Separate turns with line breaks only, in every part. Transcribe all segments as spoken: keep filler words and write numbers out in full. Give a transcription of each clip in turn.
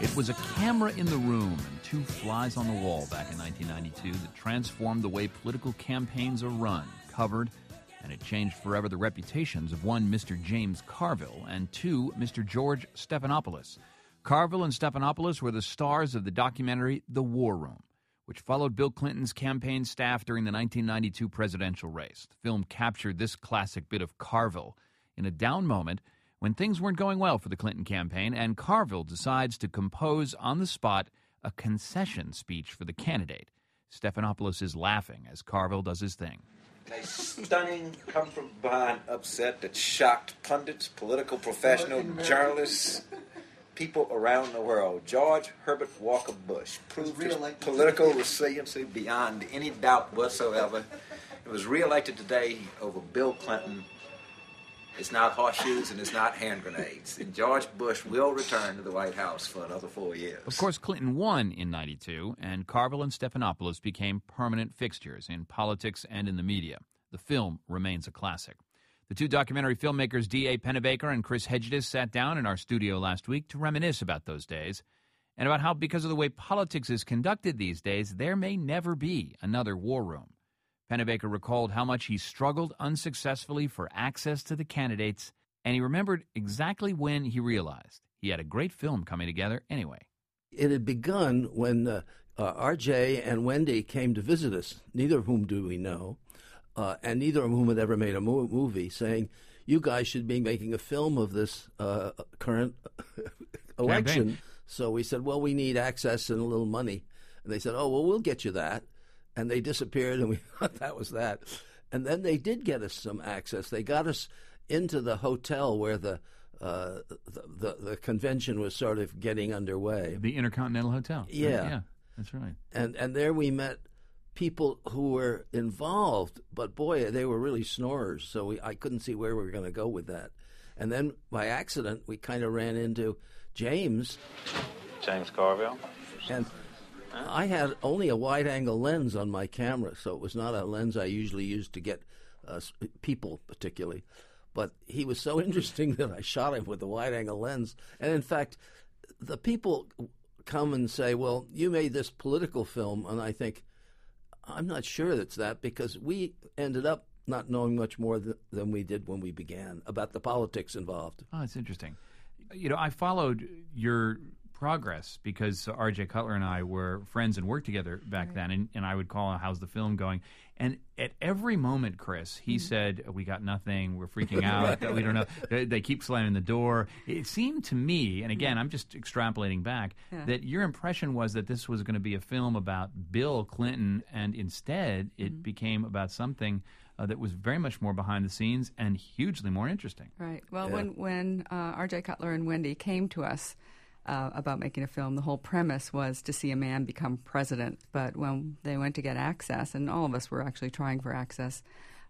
It was a camera in the room and two flies on the wall back in nineteen ninety-two that transformed the way political campaigns are run, covered, and it changed forever the reputations of one Mister James Carville and two Mister George Stephanopoulos. Carville and Stephanopoulos were the stars of the documentary The War Room, which followed Bill Clinton's campaign staff during the nineteen ninety-two presidential race. The film captured this classic bit of Carville in a down moment when things weren't going well for the Clinton campaign, and Carville decides to compose on the spot a concession speech for the candidate. Stephanopoulos is laughing as Carville does his thing.
A stunning, come-from-behind upset that shocked pundits, political professionals, journalists, people around the world. George Herbert Walker Bush proved his political resiliency beyond any doubt whatsoever. He was reelected today over Bill Clinton. It's not horseshoes and it's not hand grenades. And George Bush will return to the White House for another four years.
Of course, Clinton won in ninety-two, and Carville and Stephanopoulos became permanent fixtures in politics and in the media. The film remains a classic. The two documentary filmmakers D A Pennebaker and Chris Hedges sat down in our studio last week to reminisce about those days and about how, because of the way politics is conducted these days, there may never be another war room. Pennebaker recalled how much he struggled unsuccessfully for access to the candidates, and he remembered exactly when he realized he had a great film coming together anyway.
It had begun when uh, uh, R J and Wendy came to visit us, neither of whom do we know, uh, and neither of whom had ever made a mo- movie, saying, you guys should be making a film of this uh, current election.
Campaign.
So we said, well, we need access and a little money. And they said, oh, well, we'll get you that. And they disappeared, and we thought that was that. And then they did get us some access. They got us into the hotel where the uh, the, the, the convention was sort of getting underway.
The Intercontinental Hotel.
Yeah.
Right? Yeah, that's right.
And and there we met people who were involved, but boy, they were really snorers, so we, I couldn't see where we were going to go with that. And then by accident, we kind of ran into James.
James Carville.
And I had only a wide-angle lens on my camera, so it was not a lens I usually use to get uh, people particularly. But he was so interesting that I shot him with the wide-angle lens. And in fact, the people come and say, well, you made this political film, and I think, I'm not sure that's that, because we ended up not knowing much more th- than we did when we began about the politics involved.
Oh, it's interesting. You know, I followed your progress because R J Cutler and I were friends and worked together back right. then, and, and I would call, how's the film going? And at every moment, Chris, he mm-hmm. said, we got nothing, we're freaking out, right. we don't know, they, they keep slamming the door. It seemed to me, and again, I'm just extrapolating back, yeah. that your impression was that this was going to be a film about Bill Clinton, and instead it mm-hmm. became about something Uh, that was very much more behind the scenes and hugely more interesting.
Right. Well,
yeah.
when, when uh, R J Cutler and Wendy came to us uh, about making a film, the whole premise was to see a man become president. But when they went to get access, and all of us were actually trying for access,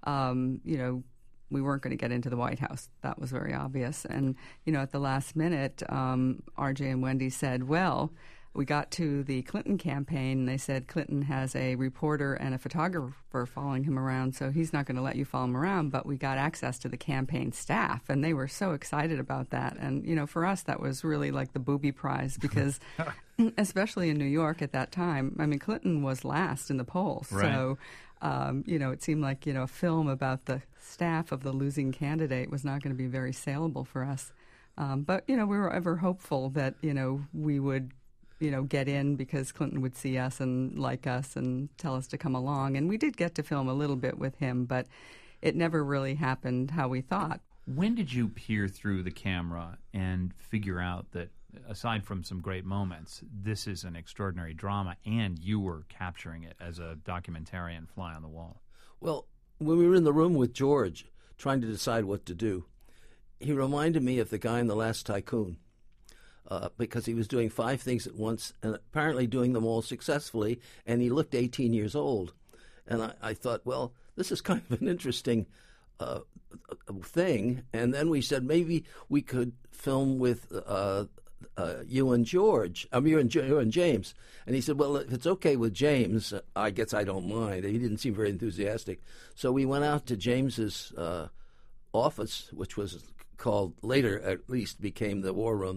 um, you know, we weren't going to get into the White House. That was very obvious. And, you know, at the last minute, um, R J and Wendy said, well, we got to the Clinton campaign, and they said Clinton has a reporter and a photographer following him around, so he's not going to let you follow him around, but we got access to the campaign staff, and they were so excited about that. And, you know, for us, that was really like the booby prize, because especially in New York at that time, I mean, Clinton was last in the polls.
Right.
So, um, you know, it seemed like, you know, a film about the staff of the losing candidate was not going to be very saleable for us. Um, but, you know, we were ever hopeful that, you know, we would you know, get in because Clinton would see us and like us and tell us to come along. And we did get to film a little bit with him, but it never really happened how we thought.
When did you peer through the camera and figure out that, aside from some great moments, this is an extraordinary drama and you were capturing it as a documentarian fly on the wall?
Well, when we were in the room with George trying to decide what to do, he reminded me of the guy in The Last Tycoon. Uh, because he was doing five things at once and apparently doing them all successfully, and he looked eighteen years old. And I, I thought, well, this is kind of an interesting uh, thing. And then we said maybe we could film with uh, uh, you and George, I mean, you and, you and James. And he said, well, if it's okay with James, I guess I don't mind. He didn't seem very enthusiastic. So we went out to James's uh, office, which was called, later at least, became the War Room.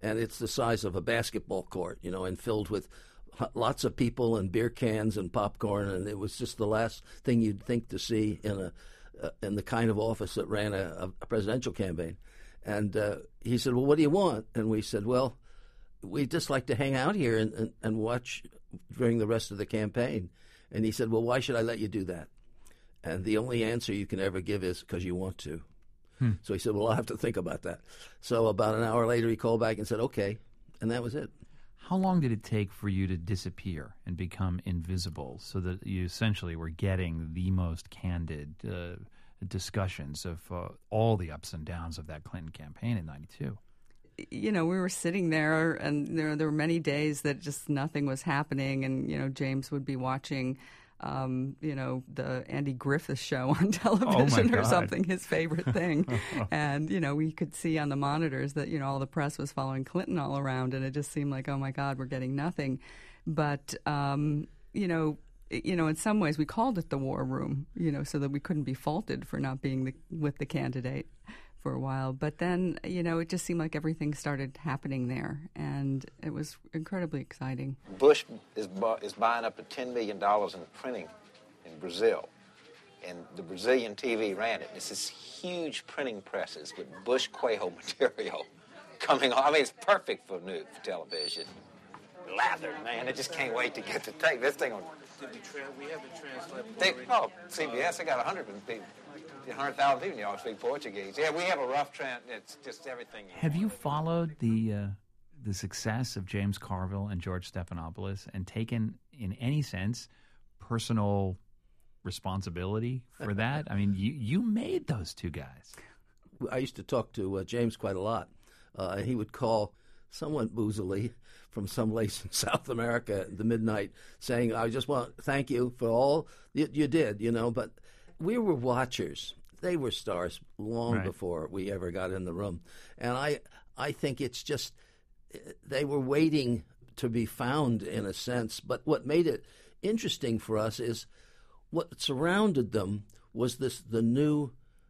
and it's the size of a basketball court, you know, and filled with lots of people and beer cans and popcorn, and it was just the last thing you'd think to see in a uh, in the kind of office that ran a, a presidential campaign. And uh, he said, well, what do you want? And we said, well, we'd just like to hang out here and, and, and watch during the rest of the campaign. And he said, well, why should I let you do that? And the only answer you can ever give is because you want to. Hmm. So he said, well, I'll have to think about that. So about an hour later, he called back and said, okay. And that was it.
How long did it take for you to disappear and become invisible so that you essentially were getting the most candid uh, discussions of uh, all the ups and downs of that Clinton campaign in ninety-two?
You know, we were sitting there, and there, there were many days that just nothing was happening, and, you know, James would be watching, um, you know, the Andy Griffith show on television
oh
or something, his favorite thing. And, you know, we could see on the monitors that, you know, all the press was following Clinton all around, and it just seemed like, oh, my God, we're getting nothing. But, um, you know, you know, in some ways we called it the war room, you know, so that we couldn't be faulted for not being the, with the candidate for a while. But then, you know, it just seemed like everything started happening there, and it was incredibly exciting.
Bush is, bu- is buying up to ten million dollars in printing in Brazil, and the Brazilian T V ran it. It's this huge printing presses with Bush Quayle material coming on. I mean, it's perfect for news, for television. Lathered, man. I just can't wait to get to take this thing on.
Did we, tra- we haven't translated.
They, oh, C B S, I got one hundred people. one hundred thousand people, you all speak Portuguese. Yeah, we have a rough trend. It's just everything.
Have you followed the uh, the success of James Carville and George Stephanopoulos and taken, in any sense, personal responsibility for that? I mean, you, you made those two guys.
I used to talk to uh, James quite a lot. Uh, he would call somewhat boozily from some place in South America at the midnight saying, I just want to thank you for all you, you did, you know, but we were watchers. They were stars long
right.
before we ever got in the room. And I I think it's just they were waiting to be found in a sense. But what made it interesting for us is what surrounded them was this the new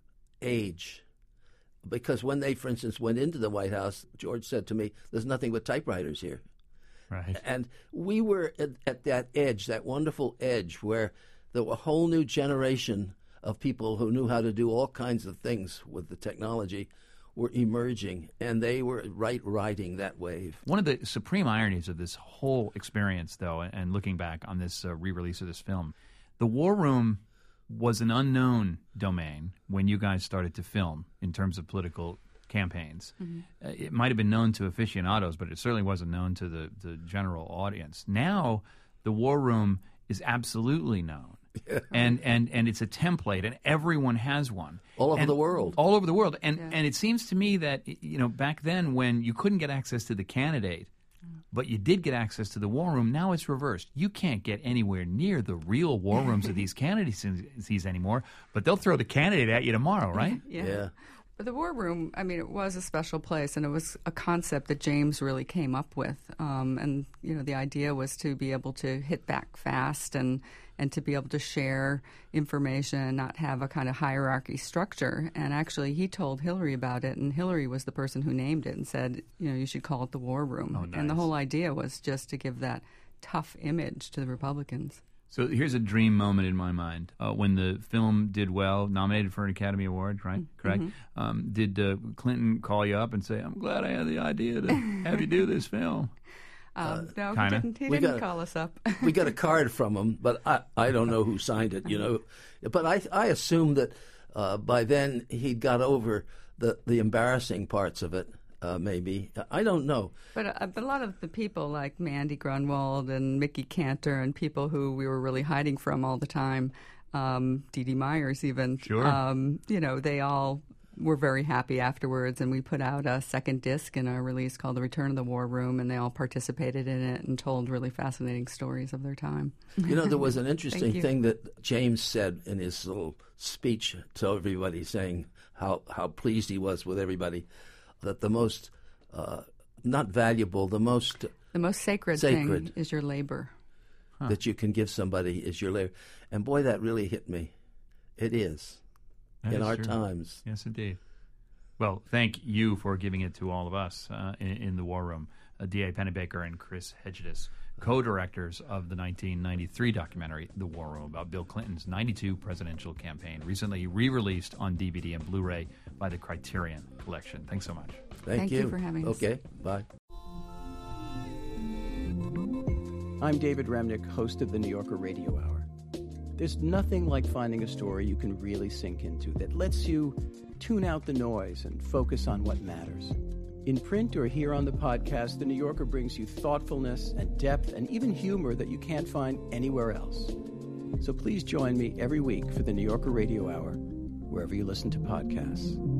age. Because when they, for instance, went into the White House, George said to me, there's nothing but typewriters here.
Right.
And we were at, at that edge, that wonderful edge where there were a whole new generation of people who knew how to do all kinds of things with the technology were emerging, and they were right riding that wave.
One of the supreme ironies of this whole experience, though, and looking back on this uh, re-release of this film, the War Room was an unknown domain when you guys started to film in terms of political campaigns. Mm-hmm. Uh, it might have been known to aficionados, but it certainly wasn't known to the, the general audience. Now, the War Room is absolutely known. Yeah. And, and and it's a template, and everyone has one.
All over
and,
the world.
All over the world. And
yeah.
and it seems to me that, you know, back then when you couldn't get access to the candidate, but you did get access to the war room, now it's reversed. You can't get anywhere near the real war rooms of these candidacies anymore, but they'll throw the candidate at you tomorrow, right?
Yeah.
yeah.
But the War Room, I mean, it was a special place, and it was a concept that James really came up with. Um, and, you know, the idea was to be able to hit back fast and, and to be able to share information and not have a kind of hierarchy structure. And actually, he told Hillary about it, and Hillary was the person who named it and said, you know, you should call it the War Room.
Oh, nice.
And the whole idea was just to give that tough image to the Republicans.
So here's a dream moment in my mind. Uh, when the film did well, nominated for an Academy Award, right? Correct? Mm-hmm. Um, did uh, Clinton call you up and say, I'm glad I had the idea to have you do this film?
Um,
Uh,
no,
kinda.
he didn't, he
We
didn't
got-
call us up.
We got a card from him, but I, I don't know who signed it, you know. But I I assume that uh, by then he'd got over the, the embarrassing parts of it, uh, maybe. I don't know.
But, uh, but a lot of the people like Mandy Grunwald and Mickey Cantor and people who we were really hiding from all the time, um, Dee Dee Myers even,
Sure.
um, you know, they all were very happy afterwards, and we put out a second disc in our release called The Return of the War Room, and they all participated in it and told really fascinating stories of their time.
You know, there was an interesting
you.
thing that James said in his little speech to everybody, saying how, how pleased he was with everybody, that the most, uh, not valuable, the most
The most sacred,
Sacred.
thing is your labor.
Huh.
that you can give somebody is your labor. And boy, that really hit me. It is.
That
in
is
our
true.
times.
Yes, indeed. Well, thank you for giving it to all of us uh, in, in the War Room. Uh, D A Pennebaker and Chris Hedges, co-directors of the nineteen ninety-three documentary The War Room, about Bill Clinton's ninety-two presidential campaign, recently re-released on D V D and Blu-ray by the Criterion Collection. Thanks so much.
Thank,
Thank
you.
you for having us.
Okay, bye.
I'm David Remnick, host of the New Yorker Radio Hour. There's nothing like finding a story you can really sink into that lets you tune out the noise and focus on what matters. In print or here on the podcast, The New Yorker brings you thoughtfulness and depth and even humor that you can't find anywhere else. So please join me every week for the New Yorker Radio Hour, wherever you listen to podcasts.